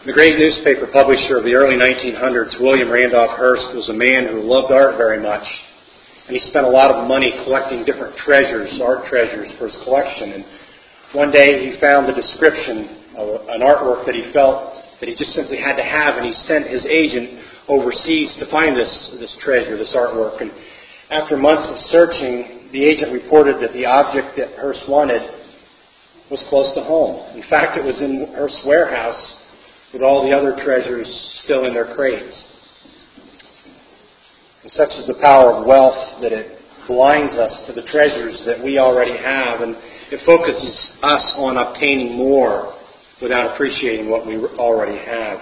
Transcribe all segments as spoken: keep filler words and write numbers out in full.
The great newspaper publisher of the early nineteen hundreds, William Randolph Hearst, was a man who loved art very much. And he spent a lot of money collecting different treasures, art treasures, for his collection. And one day he found the description of an artwork that he felt that he just simply had to have, and he sent his agent overseas to find this, this treasure, this artwork. And after months of searching, the agent reported that the object that Hearst wanted was close to home. In fact, it was in Hearst's warehouse with all the other treasures still in their crates. And such is the power of wealth that it blinds us to the treasures that we already have, and it focuses us on obtaining more without appreciating what we already have.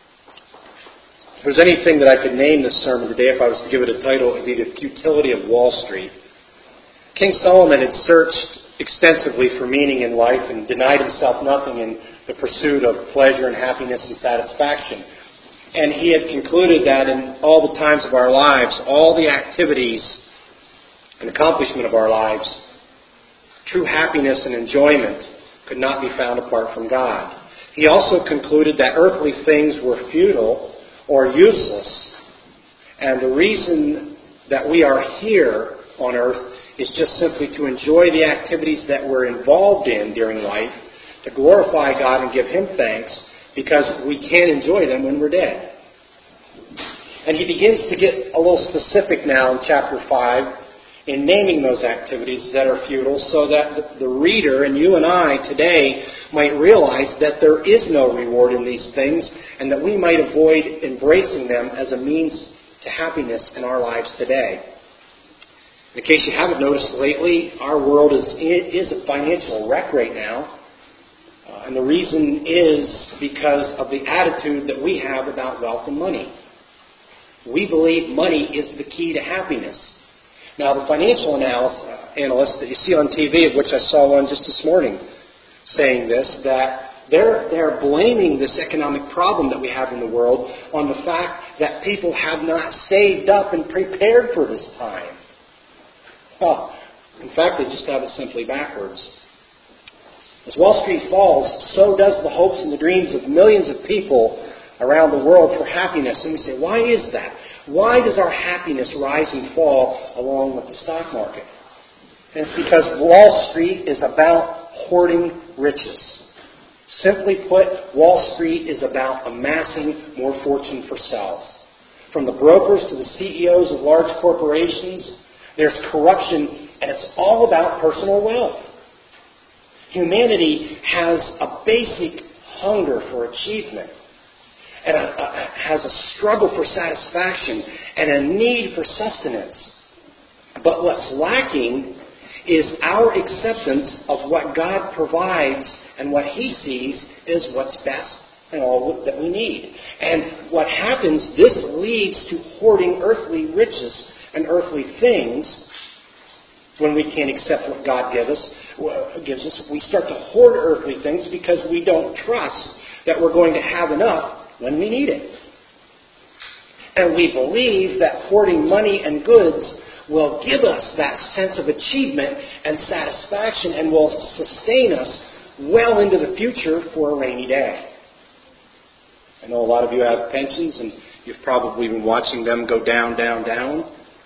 If there's anything that I could name this sermon today, if I was to give it a title, it would be The Futility of Wall Street. King Solomon had searched extensively for meaning in life and denied himself nothing in the pursuit of pleasure and happiness and satisfaction. And he had concluded that in all the times of our lives, all the activities and accomplishment of our lives, true happiness and enjoyment could not be found apart from God. He also concluded that earthly things were futile or useless. And the reason that we are here on earth is just simply to enjoy the activities that we're involved in during life, to glorify God and give Him thanks, because we can't enjoy them when we're dead. And he begins to get a little specific now in chapter five in naming those activities that are futile, so that the reader and you and I today might realize that there is no reward in these things, and that we might avoid embracing them as a means to happiness in our lives today. In case you haven't noticed lately, our world is, is a financial wreck right now. Uh, and the reason is because of the attitude that we have about wealth and money. We believe money is the key to happiness. Now, the financial analyst, uh, analysts that you see on T V, of which I saw one just this morning saying this, that they're, they're blaming this economic problem that we have in the world on the fact that people have not saved up and prepared for this time. Well, in fact, they just have it simply backwards. As Wall Street falls, so does the hopes and the dreams of millions of people around the world for happiness. And we say, why is that? Why does our happiness rise and fall along with the stock market? And it's because Wall Street is about hoarding riches. Simply put, Wall Street is about amassing more fortune for selves. From the brokers to the C E Os of large corporations, there's corruption, and it's all about personal wealth. Humanity has a basic hunger for achievement, and a, a, has a struggle for satisfaction, and a need for sustenance. But what's lacking is our acceptance of what God provides and what He sees is what's best and all that we need. And what happens, this leads to hoarding earthly riches and earthly things. When we can't accept what God gives us, gives us, we start to hoard earthly things because we don't trust that we're going to have enough when we need it. And we believe that hoarding money and goods will give us that sense of achievement and satisfaction and will sustain us well into the future for a rainy day. I know a lot of you have pensions, and you've probably been watching them go down, down, down.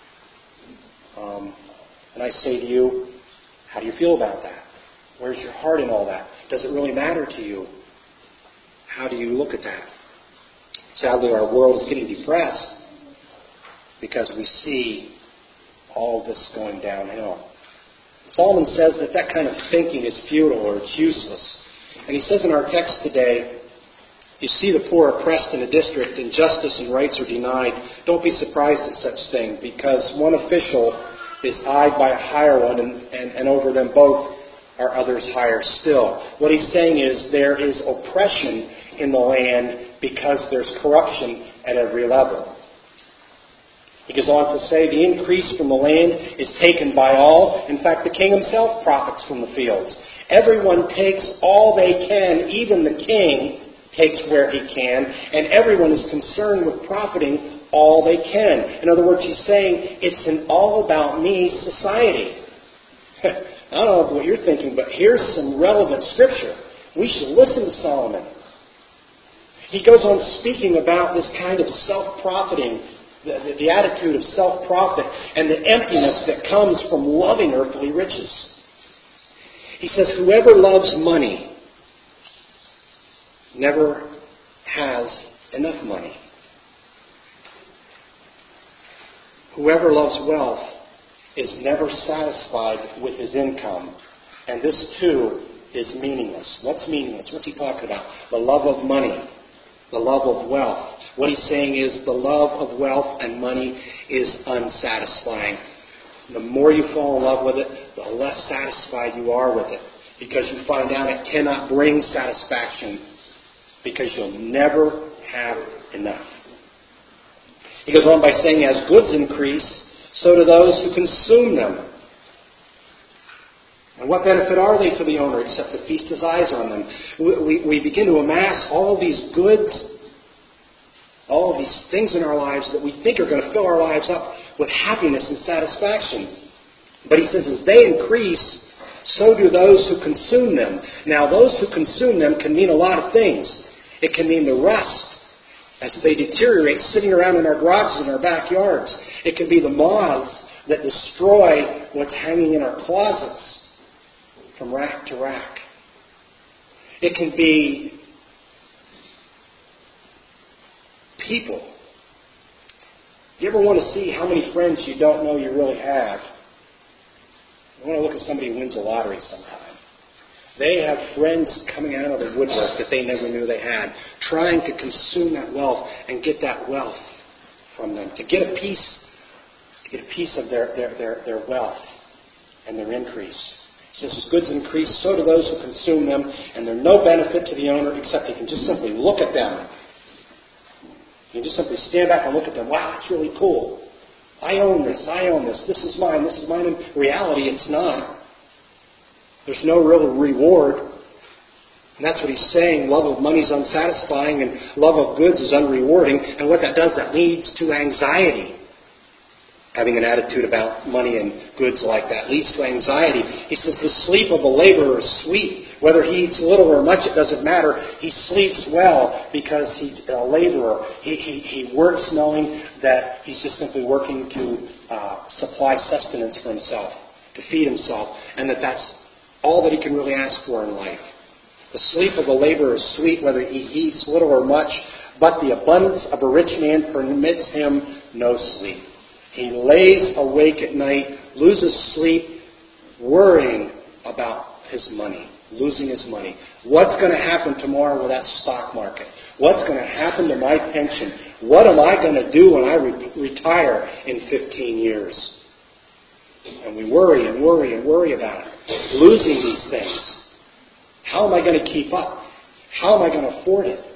Um, and I say to you, how do you feel about that? Where's your heart in all that? Does it really matter to you? How do you look at that? Sadly, our world is getting depressed because we see all of this going downhill. Solomon says that that kind of thinking is futile or it's useless. And he says in our text today, you see the poor oppressed in a district and justice and rights are denied. Don't be surprised at such thing, because one official is eyed by a higher one, and, and, and over them both are others higher still. What he's saying is there is oppression in the land because there's corruption at every level. He goes on to say the increase from the land is taken by all. In fact, the king himself profits from the fields. Everyone takes all they can, even the king takes where he can, and everyone is concerned with profiting all they can. In other words, he's saying it's an all-about-me society. I don't know what you're thinking, but here's some relevant scripture. We should listen to Solomon. He goes on speaking about this kind of self-profiting, the, the, the attitude of self-profit, and the emptiness that comes from loving earthly riches. He says, whoever loves money never has enough money. Whoever loves wealth is never satisfied with his income. And this, too, is meaningless. What's meaningless? What's he talking about? The love of money. The love of wealth. What he's saying is the love of wealth and money is unsatisfying. The more you fall in love with it, the less satisfied you are with it. Because you find out it cannot bring satisfaction. Because you'll never have enough. He goes on by saying, as goods increase, so do those who consume them. And what benefit are they to the owner except to feast his eyes on them? We, we, we begin to amass all of these goods, all of these things in our lives that we think are going to fill our lives up with happiness and satisfaction. But he says, as they increase, so do those who consume them. Now, those who consume them can mean a lot of things. It can mean the rust as they deteriorate sitting around in our garages and our backyards. It can be the moths that destroy what's hanging in our closets from rack to rack. It can be people. You ever want to see how many friends you don't know you really have? You want to look at somebody who wins the lottery sometime. They have friends coming out of the woodwork that they never knew they had, trying to consume that wealth and get that wealth from them, to get a piece, to get a piece of their, their, their, their wealth and their increase. He says, as goods increase, so do those who consume them, and they're no benefit to the owner except he can just simply look at them. You can just simply stand back and look at them. Wow, that's really cool. I own this, I own this, this is mine, this is mine. In reality, it's not. There's no real reward. And that's what he's saying. Love of money is unsatisfying and love of goods is unrewarding. And what that does, that leads to anxiety. Having an attitude about money and goods like that leads to anxiety. He says the sleep of a laborer is sweet. Whether he eats little or much, it doesn't matter. He sleeps well because he's a laborer. He, he, he works knowing that he's just simply working to uh, supply sustenance for himself, to feed himself, and that that's all that he can really ask for in life. The sleep of a laborer is sweet, whether he eats little or much, but the abundance of a rich man permits him no sleep. He lays awake at night, loses sleep, worrying about his money, losing his money. What's going to happen tomorrow with that stock market? What's going to happen to my pension? What am I going to do when I re- retire in fifteen years? And we worry and worry and worry about it, losing these things. How am I going to keep up? How am I going to afford it?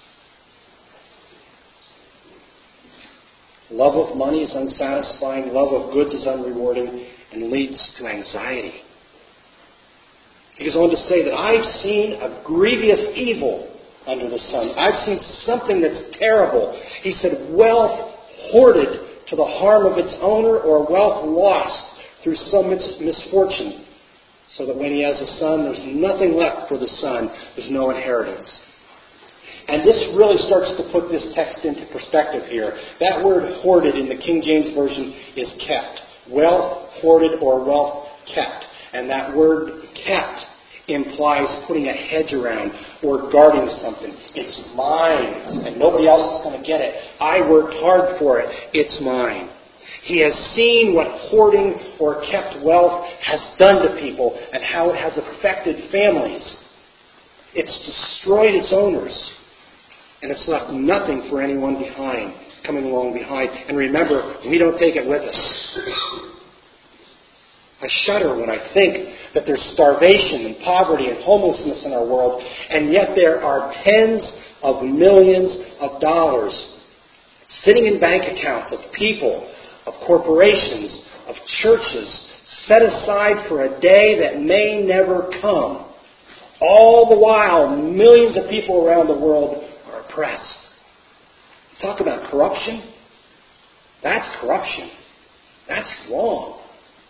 Love of money is unsatisfying. Love of goods is unrewarding and leads to anxiety. He goes on to say that I've seen a grievous evil under the sun. I've seen something that's terrible. He said, wealth hoarded to the harm of its owner, or wealth lost through some misfortune, so that when he has a son, there's nothing left for the son. There's no inheritance. And this really starts to put this text into perspective here. That word hoarded in the King James Version is kept. Wealth hoarded or wealth kept. And that word kept implies putting a hedge around or guarding something. It's mine, and nobody else is going to get it. I worked hard for it. It's mine. He has seen what hoarding or kept wealth has done to people and how it has affected families. It's destroyed its owners. And it's left nothing for anyone behind, coming along behind. And remember, we don't take it with us. I shudder when I think that there's starvation and poverty and homelessness in our world, and yet there are tens of millions of dollars sitting in bank accounts of people, of corporations, of churches, set aside for a day that may never come. All the while, millions of people around the world are oppressed. Talk about corruption. That's corruption. That's wrong.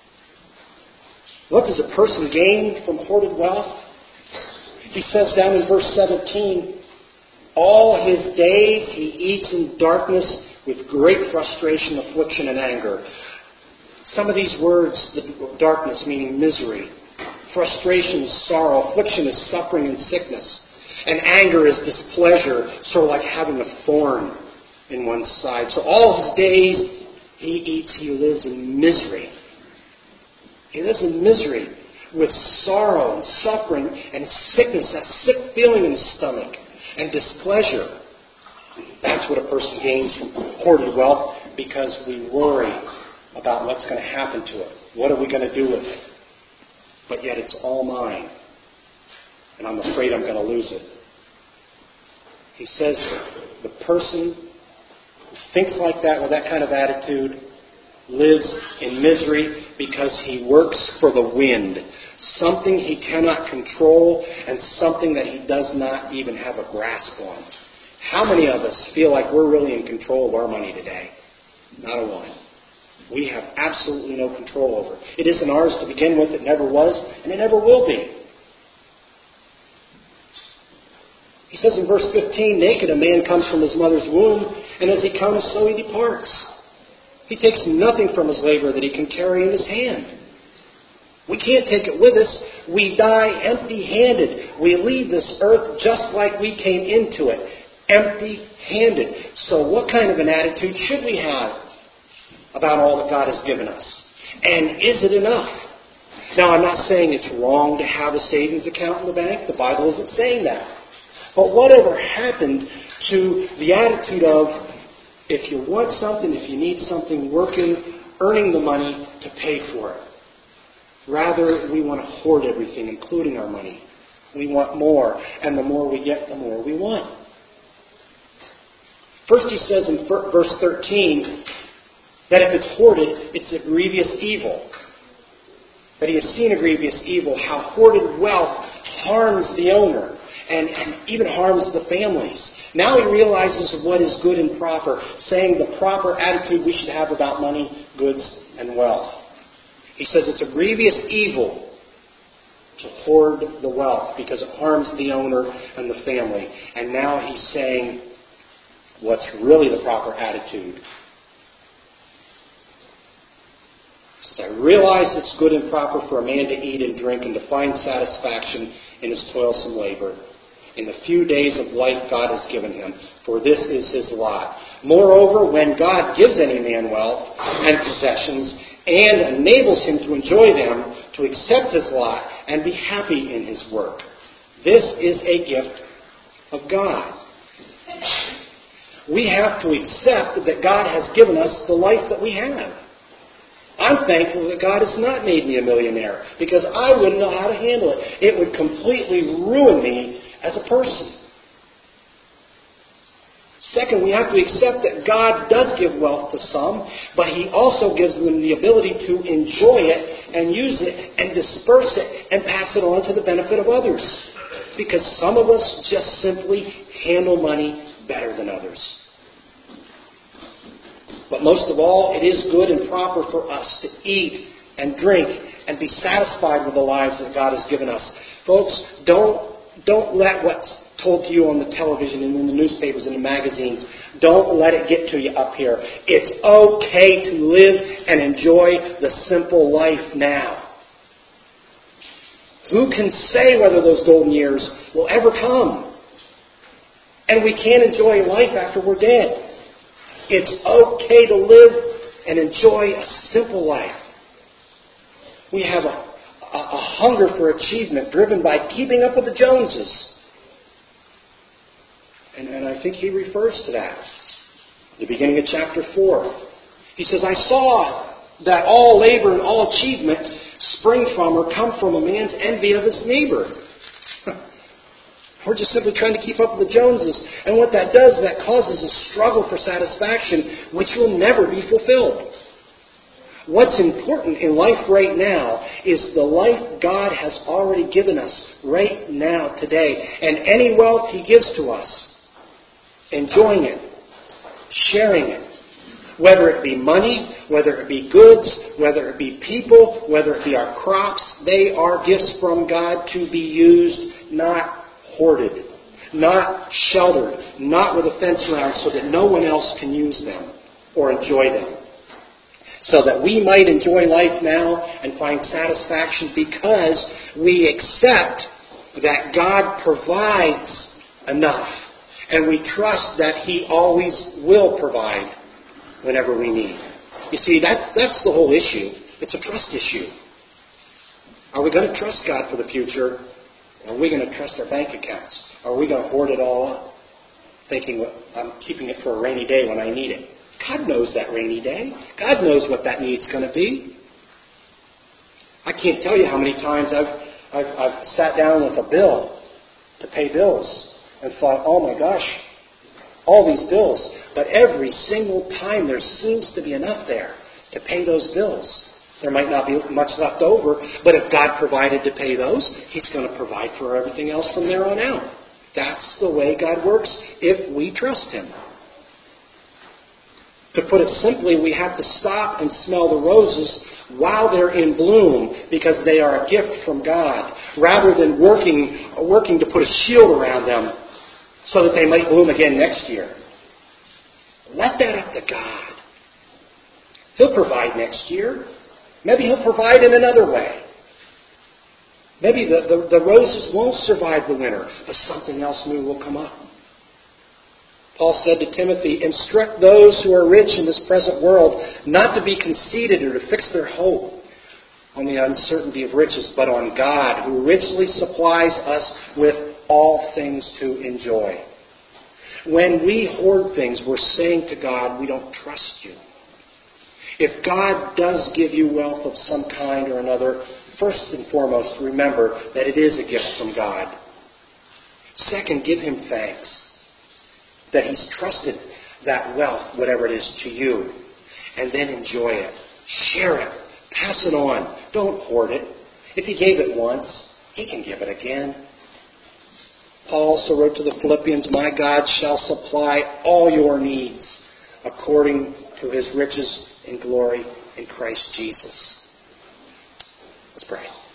What does a person gain from hoarded wealth? He says down in verse seventeen, All his days he eats in darkness with great frustration, affliction, and anger. Some of these words, the darkness meaning misery, frustration is sorrow, affliction is suffering and sickness, and anger is displeasure, sort of like having a thorn in one's side. So all his days he eats, he lives in misery. He lives in misery with sorrow and suffering and sickness, that sick feeling in his stomach, and displeasure. That's what a person gains from hoarded wealth, because we worry about what's going to happen to it. What are we going to do with it? But yet it's all mine, and I'm afraid I'm going to lose it. He says the person who thinks like that, with that kind of attitude, lives in misery because he works for the wind, something he cannot control and something that he does not even have a grasp on. How many of us feel like we're really in control of our money today? Not a one. We have absolutely no control over it. It isn't ours to begin with. It never was, and it never will be. He says in verse fifteen, naked a man comes from his mother's womb, and as he comes, so he departs. He takes nothing from his labor that he can carry in his hand. We can't take it with us. We die empty-handed. We leave this earth just like we came into it, empty-handed. So what kind of an attitude should we have about all that God has given us? And is it enough? Now, I'm not saying it's wrong to have a savings account in the bank. The Bible isn't saying that. But whatever happened to the attitude of, if you want something, if you need something, working, earning the money to pay for it. Rather, we want to hoard everything, including our money. We want more, and the more we get, the more we want. First he says in verse thirteen that if it's hoarded, it's a grievous evil. That he has seen a grievous evil, how hoarded wealth harms the owner and, and even harms the families. Now he realizes what is good and proper, saying the proper attitude we should have about money, goods, and wealth. He says it's a grievous evil to hoard the wealth because it harms the owner and the family. And now he's saying what's really the proper attitude. He says, I realize it's good and proper for a man to eat and drink and to find satisfaction in his toilsome labor, in the few days of life God has given him, for this is his lot. Moreover, when God gives any man wealth and possessions and enables him to enjoy them, to accept his lot and be happy in his work, this is a gift of God. We have to accept that God has given us the life that we have. I'm thankful that God has not made me a millionaire, because I wouldn't know how to handle it. It would completely ruin me as a person. Second, we have to accept that God does give wealth to some, but He also gives them the ability to enjoy it and use it and disperse it and pass it on to the benefit of others. Because some of us just simply handle money better than others. But most of all, it is good and proper for us to eat and drink and be satisfied with the lives that God has given us. Folks, don't, don't let what's told to you on the television and in the newspapers and the magazines, don't let it get to you up here. It's okay to live and enjoy the simple life now. Who can say whether those golden years will ever come? And we can't enjoy life after we're dead. It's okay to live and enjoy a simple life. We have a, a, a hunger for achievement driven by keeping up with the Joneses. And, and I think he refers to that. At the beginning of chapter four. He says, I saw that all labor and all achievement spring from or come from a man's envy of his neighbor. We're just simply trying to keep up with the Joneses. And what that does, that causes a struggle for satisfaction, which will never be fulfilled. What's important in life right now is the life God has already given us right now, today. And any wealth He gives to us, enjoying it, sharing it, whether it be money, whether it be goods, whether it be people, whether it be our crops, they are gifts from God to be used, not hoarded. not sheltered, not with a fence around so that no one else can use them or enjoy them. So that we might enjoy life now and find satisfaction because we accept that God provides enough. And we trust that He always will provide whenever we need. You see, that's, that's the whole issue. It's a trust issue. Are we going to trust God for the future? Or are we going to trust our bank accounts? Or are we going to hoard it all up, thinking, well, I'm keeping it for a rainy day when I need it? God knows that rainy day. God knows what that need's going to be. I can't tell you how many times I've, I've, I've sat down with a bill to pay bills and thought, oh my gosh, all these bills. But every single time there seems to be enough there to pay those bills. There might not be much left over, but if God provided to pay those, He's going to provide for everything else from there on out. That's the way God works if we trust Him. To put it simply, we have to stop and smell the roses while they're in bloom because they are a gift from God, rather than working, working to put a shield around them so that they might bloom again next year. Let that up to God. He'll provide next year. Maybe He'll provide in another way. Maybe the, the, the roses won't survive the winter, but something else new will come up. Paul said to Timothy, instruct those who are rich in this present world not to be conceited or to fix their hope on the uncertainty of riches, but on God, who richly supplies us with all things to enjoy. When we hoard things, we're saying to God, we don't trust you. If God does give you wealth of some kind or another, first and foremost, remember that it is a gift from God. Second, give Him thanks that He's trusted that wealth, whatever it is, to you. And then enjoy it. Share it. Pass it on. Don't hoard it. If He gave it once, He can give it again. Paul also wrote to the Philippians, my God shall supply all your needs according to His riches in glory in Christ Jesus. Let's pray.